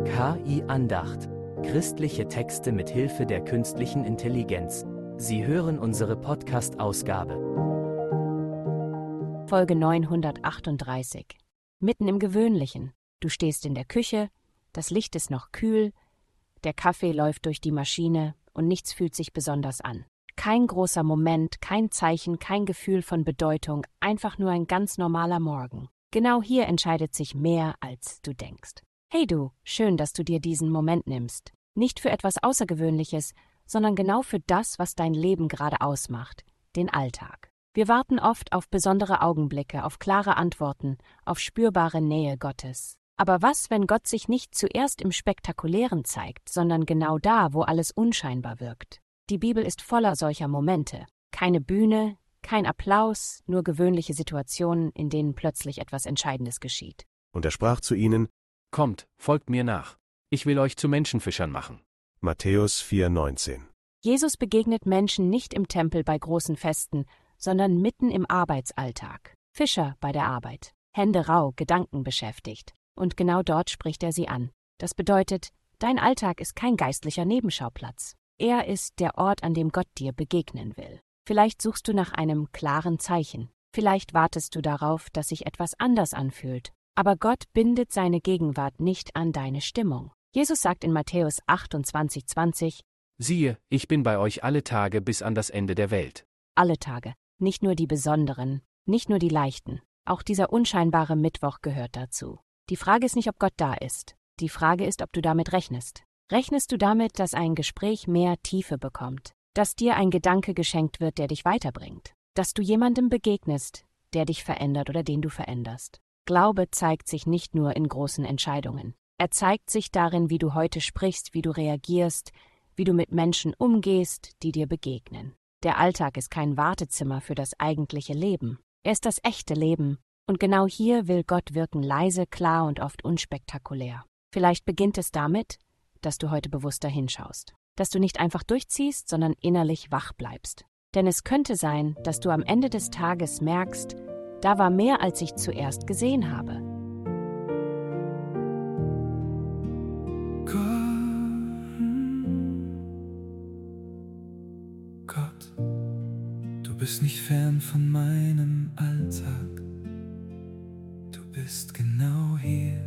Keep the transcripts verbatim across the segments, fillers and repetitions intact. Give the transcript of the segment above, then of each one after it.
K I-Andacht. Christliche Texte mit Hilfe der künstlichen Intelligenz. Sie hören unsere Podcast-Ausgabe. Folge neunhundertachtunddreißig. Mitten im Gewöhnlichen. Du stehst in der Küche, das Licht ist noch kühl, der Kaffee läuft durch die Maschine und nichts fühlt sich besonders an. Kein großer Moment, kein Zeichen, kein Gefühl von Bedeutung, einfach nur ein ganz normaler Morgen. Genau hier entscheidet sich mehr, als du denkst. Hey du, schön, dass du dir diesen Moment nimmst. Nicht für etwas Außergewöhnliches, sondern genau für das, was dein Leben gerade ausmacht, den Alltag. Wir warten oft auf besondere Augenblicke, auf klare Antworten, auf spürbare Nähe Gottes. Aber was, wenn Gott sich nicht zuerst im Spektakulären zeigt, sondern genau da, wo alles unscheinbar wirkt? Die Bibel ist voller solcher Momente. Keine Bühne, kein Applaus, nur gewöhnliche Situationen, in denen plötzlich etwas Entscheidendes geschieht. Und er sprach zu ihnen: Kommt, folgt mir nach. Ich will euch zu Menschenfischern machen. Matthäus vier neunzehn. Jesus begegnet Menschen nicht im Tempel bei großen Festen, sondern mitten im Arbeitsalltag. Fischer bei der Arbeit, Hände rau, Gedanken beschäftigt. Und genau dort spricht er sie an. Das bedeutet, dein Alltag ist kein geistlicher Nebenschauplatz. Er ist der Ort, an dem Gott dir begegnen will. Vielleicht suchst du nach einem klaren Zeichen. Vielleicht wartest du darauf, dass sich etwas anders anfühlt. Aber Gott bindet seine Gegenwart nicht an deine Stimmung. Jesus sagt in Matthäus achtundzwanzig zwanzig: Siehe, ich bin bei euch alle Tage bis an das Ende der Welt. Alle Tage, nicht nur die besonderen, nicht nur die leichten. Auch dieser unscheinbare Mittwoch gehört dazu. Die Frage ist nicht, ob Gott da ist. Die Frage ist, ob du damit rechnest. Rechnest du damit, dass ein Gespräch mehr Tiefe bekommt? Dass dir ein Gedanke geschenkt wird, der dich weiterbringt? Dass du jemandem begegnest, der dich verändert oder den du veränderst? Glaube zeigt sich nicht nur in großen Entscheidungen. Er zeigt sich darin, wie du heute sprichst, wie du reagierst, wie du mit Menschen umgehst, die dir begegnen. Der Alltag ist kein Wartezimmer für das eigentliche Leben. Er ist das echte Leben. Und genau hier will Gott wirken, leise, klar und oft unspektakulär. Vielleicht beginnt es damit, dass du heute bewusster hinschaust. Dass du nicht einfach durchziehst, sondern innerlich wach bleibst. Denn es könnte sein, dass du am Ende des Tages merkst, da war mehr, als ich zuerst gesehen habe. Gott, du bist nicht fern von meinem Alltag. Du bist genau hier.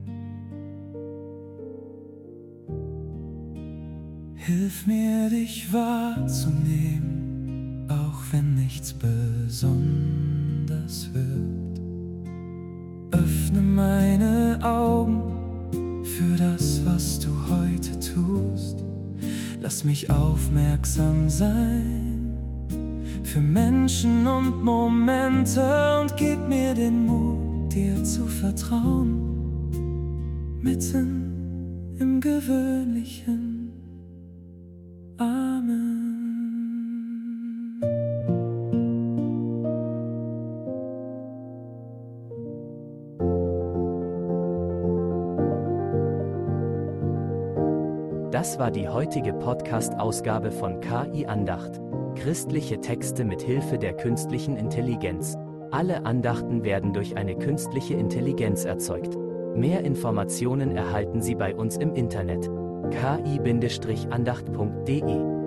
Hilf mir, dich wahrzunehmen, auch wenn nichts besonders wird. Öffne meine Augen für das, was du heute tust. Lass mich aufmerksam sein für Menschen und Momente und gib mir den Mut, dir zu vertrauen, mitten im Gewöhnlichen. Amen. Das war die heutige Podcast-Ausgabe von K I-Andacht. Christliche Texte mit Hilfe der künstlichen Intelligenz. Alle Andachten werden durch eine künstliche Intelligenz erzeugt. Mehr Informationen erhalten Sie bei uns im Internet: k i Bindestrich andacht punkt de.